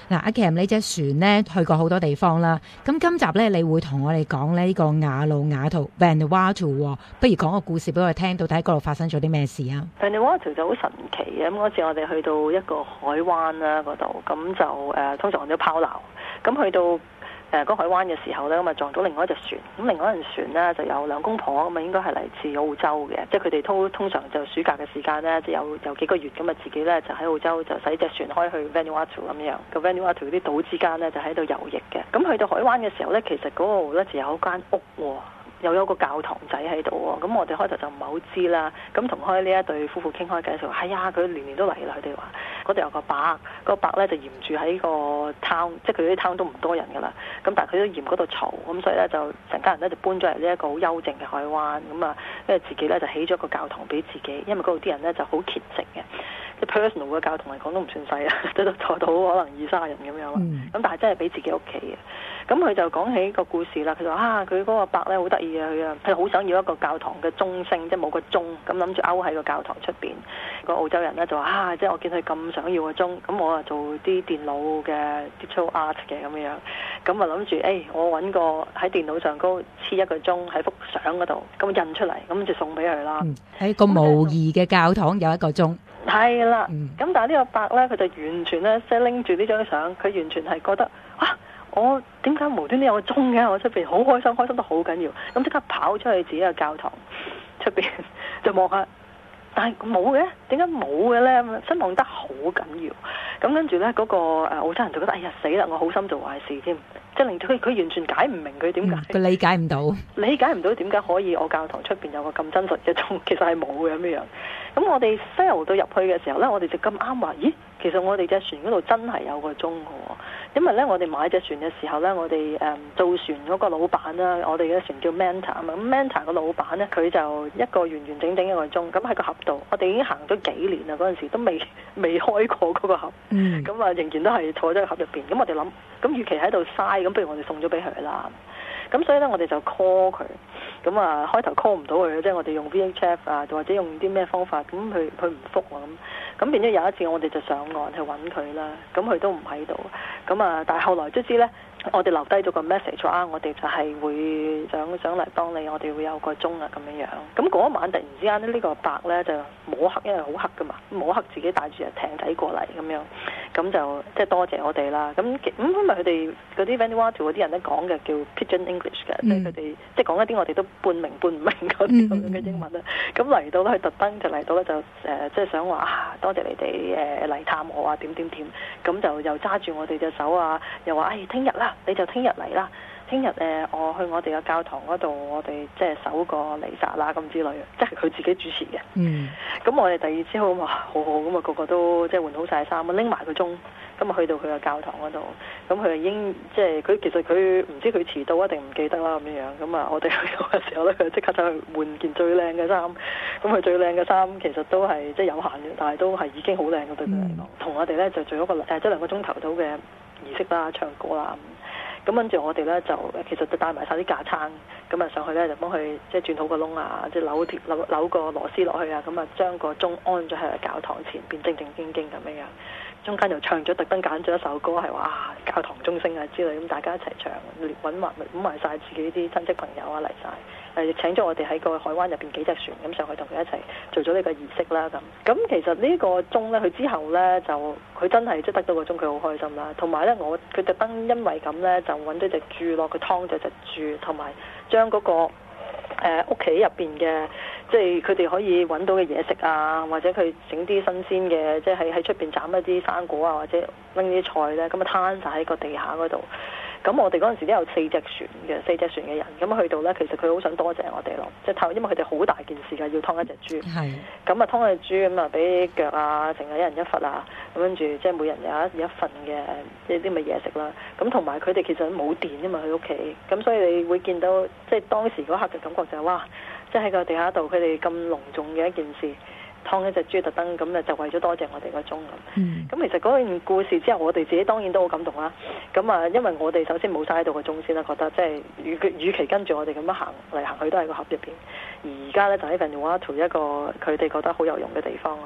嗱，阿 Cam，你隻船咧去過好多地方啦，咁今集咧你會同我哋講呢個瓦努瓦圖 Vanuatu 喎，不如講個故事俾我哋聽，到底喺嗰度發生咗啲咩事啊？ Vanuatu 就好神奇嘅，咁嗰次我哋去到一個海灣啦嗰度，咁就通常我哋都拋錨，咁去到嗰海灣嘅時候咧，咁啊撞到另外一隻船，咁另外一隻船咧就有兩公婆，咁啊應該係嚟自澳洲嘅，即係佢哋通常就暑假嘅時間咧，即係有幾個月咁啊，自己咧就喺澳洲就使隻船開去 Vanuatu 咁樣，個 Vanuatu 啲島之間咧就喺度遊弋嘅，咁去到海灣嘅時候咧，其實嗰度咧就有一間屋喎。又有個教堂仔喺度喎，咁我哋開頭就唔係好知啦。咁同開呢一對夫婦傾開偈嘅時候，係啊，佢年年都嚟啦。佢哋話嗰度有個伯，個伯咧就嫌住喺個 town， 即係佢啲 town 都唔多人㗎啦。咁但係佢都嫌嗰度嘈，咁所以咧就成家人咧就搬咗嚟呢一個好幽靜嘅海灣。咁啊，因為自己咧就起咗個教堂俾自己，因為嗰度啲人咧就好虔誠嘅。即 personal 嘅教堂嚟講都唔算細啊，即係坐到可能20-30人咁樣啦。咁但係真係俾自己屋企嘅。咁佢就講起個故事啦。佢就話佢嗰個伯咧好得意啊，佢好想要一個教堂嘅鐘聲，即係冇個鐘，咁諗住勾喺個教堂出邊。個澳洲人咧就話即係我見佢咁想要個鐘，咁我啊做啲電腦嘅 digital art 嘅咁樣，咁啊諗住我揾個喺電腦上高黐一個鐘喺幅相嗰度，咁印出嚟，咁就送俾佢啦。 喺個模擬嘅教堂有一個鐘。 係啦，咁但係呢個伯咧，佢就完全咧即係拎住呢張相，佢完全係覺得我點解無端端有個鐘嘅？我出邊好開心得好緊要，咁即刻跑出去自己嘅教堂出邊就望下，但係冇嘅，點解冇嘅咧？失望得好緊要。咁跟住咧，嗰個澳洲人就覺得死啦！我好心做壞事添，即係令到佢完全解唔明佢點解， 佢理解唔到點解可以我教堂出邊有個咁真實嘅鐘，其實係冇嘅咁樣。咁我哋 sail 到入去嘅時候咧，我哋就咁啱話，咦，其實我哋隻船嗰度真係有個鐘嘅喎。因為咧，我哋買隻船嘅時候咧，我哋造船嗰個老闆啦，我哋嘅船叫 Manta 啊嘛，咁 Manta 個老闆咧，佢就一個完完整整一個鐘，咁喺個盒度，我哋已經行咗幾年啦，嗰陣時都未開過嗰個盒，咁啊仍然都係坐咗喺盒入邊，咁我哋諗，咁與其喺度嘥，咁不如我哋送咗俾佢啦。咁所以咧，我哋就 call 佢，咁啊開頭 call 唔到佢，即係我哋用 VHF 啊，或者用啲咩方法，咁佢唔覆喎咁變咗有一次我哋就上岸去揾佢啦，咁佢都唔喺度，咁啊但係後來卒之咧，我哋留低咗個 message 話我哋就係會想嚟幫你，我哋會有個鐘啊咁樣樣。咁嗰一晚突然之間呢，呢個伯咧就摸黑，因為好黑噶嘛，摸黑自己帶住隻艇仔過嚟咁樣，咁就即係多謝我哋啦。咁因為佢哋嗰啲 Vanuatu 嗰啲人咧講嘅叫 Pidgin English 嘅，即係佢哋即係講一啲我哋都半明半唔明嗰啲咁樣嘅英文啦。咁嚟到咧，佢特登就嚟到咧就即係想話多謝你哋嚟探我啊點，咁就又揸住我哋隻手啊，又話聽日啦，你就聽日嚟啦，聽日我去我哋嘅教堂嗰度，我哋即係守個彌撒啦咁之類嘅，即係佢自己主持嘅。咁我哋第二朝話好好，咁啊個個都即係換好晒衫，拎埋個鐘，咁啊去到佢嘅教堂嗰度，咁佢已經即係其實佢唔知佢遲到一定唔記得啦咁樣，咁啊我哋去到嘅時候咧，佢即刻走去換件最靚嘅衫，咁佢最靚嘅衫其實都係即係有限嘅，但係都係已經好靚嘅對佢嚟講。同我哋咧就做咗個即係2個鐘頭到嘅儀式啦，唱歌啦。咁跟住我哋咧就其實就帶埋晒啲架撐，咁啊上去咧就幫佢即係鑽好個窿啊，即係扭個螺絲落去啊，咁啊將個鐘安咗喺個教堂前邊，正正經經咁樣。中間又唱咗，特登揀咗一首歌係話教堂鐘聲啊之類，咁大家一齊唱，揾埋晒自己啲親戚朋友啊嚟晒，請咗我哋喺個海灣入邊幾隻船咁上去同佢一齊做咗呢個儀式啦咁。其實呢個鐘咧，佢之後咧就佢真係即係得到個鐘，佢好開心啦。同埋咧，佢特登因為咁咧就揾咗隻豬咯，佢劏咗隻豬，同埋將嗰個屋企入邊嘅。即係佢哋可以揾到嘅嘢食啊，或者佢整啲新鮮嘅，即係喺出邊斬一啲生果啊，或者拎啲菜咧，咁啊攤晒喺個地下嗰度。咁我哋嗰陣時都有4隻船嘅人，咁去到咧，其實佢好想多謝我哋咯，即係因為佢哋好大件事㗎，要劏一隻豬。係。咁啊劏隻豬咁啊，俾腳啊，成日一人一忽啊，咁跟住即係每人有一份嘅即係啲咪嘢食啦。咁同埋佢哋其實冇電㗎嘛，佢屋企，咁所以你會見到即係當時嗰刻嘅感覺就係哇！即係喺個地下度，佢哋咁隆重嘅一件事，劏一隻豬特登咁就為咗多謝我哋個鐘咁。咁其實嗰段故事之後，我哋自己當然都好感動啦。咁啊，因為我哋首先冇嘥到個鐘先啦，覺得即係與其跟住我哋咁樣行嚟行去都係個盒入邊，而家咧就喺 Vanuatu 一個佢哋覺得好有用嘅地方啦。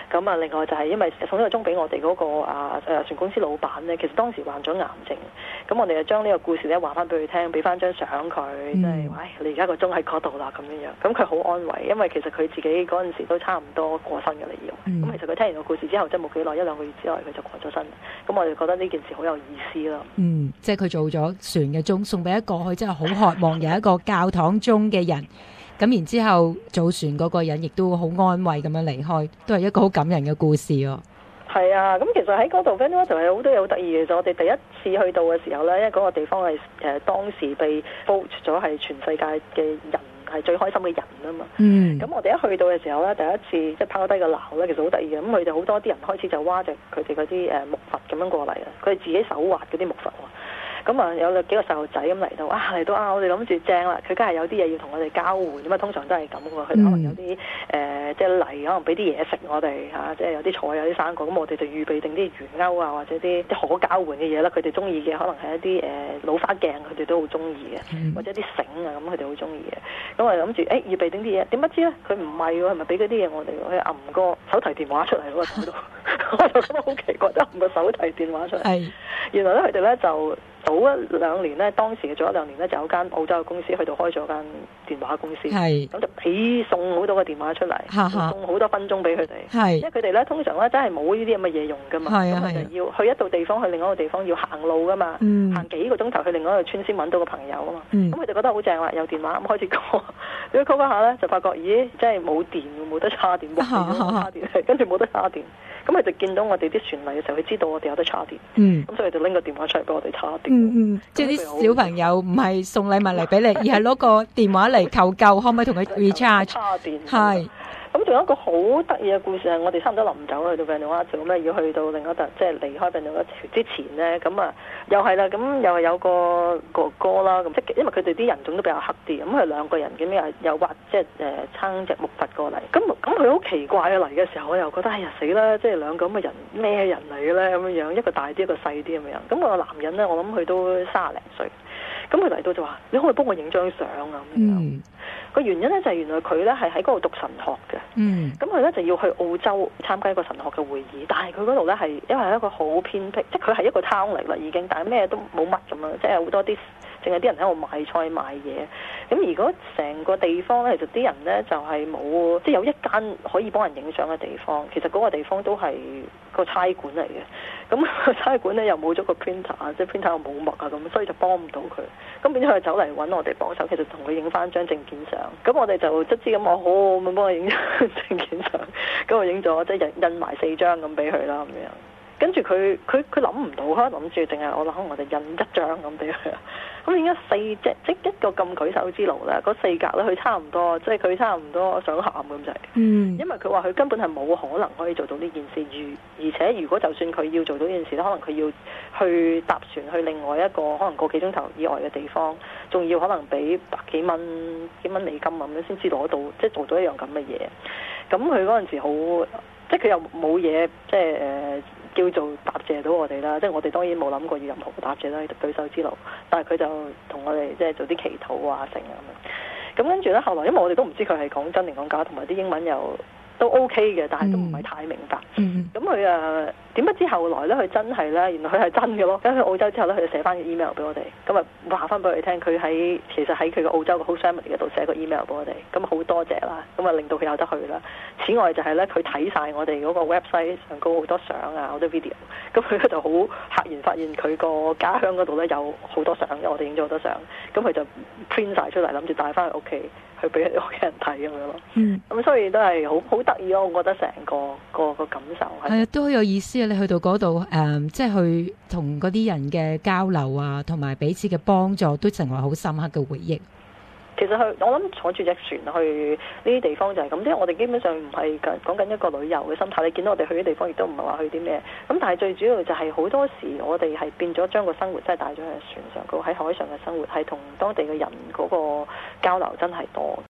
咁啊，另外就係因為送呢個鐘俾我哋嗰個船公司老闆咧，其實當時患咗癌症，咁我哋就將呢個故事咧話翻俾佢聽，俾翻張相佢，即係話你而家個鐘喺嗰度啦咁樣樣，咁佢好安慰，因為其實佢自己嗰陣時都差唔多過身嘅啦要，咁其實佢聽完個故事之後，即係冇幾耐1-2個月之內佢就過咗身，咁我哋覺得呢件事好有意思咯。 即係佢做咗船嘅鐘送俾一個佢真係好渴望有一個教堂鐘嘅人。咁然之後做船嗰個人亦都好安慰咁樣離開，都係一個好感人嘅故事喎。 係啊，咁其實喺嗰度 Vanuatu 係好多嘢好得意嘅。其實我哋第一次去到嘅時候咧，因為嗰個地方係當時被 vote 咗係全世界嘅人係最開心嘅人啊嘛。咁我哋一去到嘅時候咧，第一次即係拋低個鬧咧，其實好得意嘅。咁佢哋好多啲人開始就挖佢哋嗰啲木筏咁樣過嚟啊，佢哋自己手挖嗰啲木筏喎。咁啊，有幾個細路仔咁嚟到我哋諗住正啦，佢梗係有啲嘢要同我哋交換，咁啊通常都係咁喎，佢可能有啲即係嚟，可能俾啲嘢食我哋嚇，即係有啲菜有啲生果，咁我哋就預備定啲魚鈎啊，或者啲可交換嘅嘢啦，佢哋中意嘅可能係一啲老花鏡，佢哋都好中意嘅，或者啲繩啊，咁佢哋好中意嘅，咁我哋諗住預備定啲嘢，點不知咧佢唔係喎，係咪俾嗰啲嘢我哋？佢揞個手提電話出嚟喎，喺度，我就覺得好奇怪，即係揞個手提電話出嚟，原來咧佢哋咧就。早1-2年咧，當時嘅早1-2年咧，就有間澳洲嘅公司去到開咗間電話公司，咁就俾送好多個電話出嚟，送好多分鐘俾佢哋，因為佢哋咧通常咧真係冇呢啲咁嘅嘢用噶嘛，咁佢就要去一度地方去另外一個地方要行路噶嘛，行幾個鐘頭去另外一個村先揾到個朋友啊嘛，咁佢就覺得好正啦，有電話咁開始 call，點解 call 下咧就發覺咦，真係冇電，冇得叉電，叉電，跟住冇得叉電。咁佢就見到我哋啲船嚟嘅時候，佢知道我哋有得叉電，咁所以就拎個電話出嚟俾我哋叉電。 即係啲小朋友唔係送禮物嚟俾你，而係攞個電話嚟求救，可唔可以同佢 recharge？ 叉電係。 咁仲有一個好得意嘅故事係，我哋差唔多臨走去到 Vanuatu 咁咧，要去到另一笪，即係離開 Vanuatu之前咧，咁啊又係啦，咁又係有個哥哥啦，咁即係因為佢哋啲人種都比較黑啲，咁佢2個人咁又挖即係撐隻木筏過嚟，咁佢好奇怪嘅嚟嘅時候，我又覺得哎呀死啦，即係2個咁嘅人咩人嚟嘅咧咁樣樣，一個大啲一個細啲咁樣，咁個男人咧我諗佢都30零歲，咁佢嚟到就話你可唔可以幫我影張相啊咁樣。個原因咧就係原來佢咧係喺嗰度讀神學嘅，咁佢咧就要去澳洲參加一個神學嘅會議，但係佢嗰度咧係因為係一個好偏僻，即係佢係一個 town 嚟啦已經，但係咩都冇乜咁樣，即係好多啲淨係啲人喺度賣菜賣嘢。咁如果成個地方咧，其實啲人咧就係冇，即係有一間可以幫人影相嘅地方，其實嗰個地方都係個差館嚟嘅。咁個差館咧又冇咗個 printer， 即係 printer 又冇墨啊咁，所以就幫唔到佢。咁變咗佢走嚟揾我哋幫手，其實同佢影翻張證件相。咁我哋就即知咁我好咁幫佢影張證件相，咁我影咗即係印埋4張咁俾佢啦咁樣。跟住佢諗唔到，可能諗住淨係我諗我哋印1張咁俾佢。咁點解4隻即一個咁舉手之勞咧？嗰4格咧，佢差唔多，即係佢差唔多想喊咁滯。因為佢話佢根本係冇可能可以做到呢件事，而且如果就算佢要做到呢件事咧，可能佢要去搭船去另外一個可能個幾鐘頭以外嘅地方，仲要可能俾百幾蚊美金咁樣先至攞到，即係做到一樣咁嘅嘢。咁佢嗰陣時好，即係佢又冇嘢，即係叫做答謝到我哋啦，即係我哋當然冇諗過要任何答謝啦，舉手之勞。但係佢就同我哋即係做啲祈禱啊，成咁樣。咁跟住咧，後來因為我哋都唔知佢係講真定講假，同埋啲英文又都 OK 嘅，但係都唔係太明白。咁佢點不知後來咧，佢真係咧，原來佢係真嘅咯。咁去澳洲之後咧，佢就寫翻個 email 俾我哋，咁啊話翻俾佢聽，佢其實喺佢個澳洲嘅 host family 嗰度寫個 email 俾我哋，咁好多謝啦，咁啊令到佢有得去啦。此外就係咧，佢睇晒我哋嗰個 website 上高好多相啊，好多 video，咁佢咧就好赫然發現佢個家鄉嗰度咧有好多相，因為我哋影咗好多相，咁佢就 print 晒出嚟，諗住帶翻去屋企去俾屋企人睇咁樣咯。咁所以都係好得意咯，我覺得成個感受係都好有意思啊！你去到嗰度即係去同嗰啲人嘅交流啊，同埋彼此嘅幫助，都成為好深刻嘅回憶。 其實我諗坐住隻船去呢啲地方就係咁，即係我哋基本上唔係講緊一個旅遊嘅心態。你見到我哋去啲地方，亦都唔係話去啲咩。咁但係最主要就係好多時我哋係變咗將個生活真係帶咗喺船上，喺海上嘅生活係同當地嘅人嗰個交流真係多。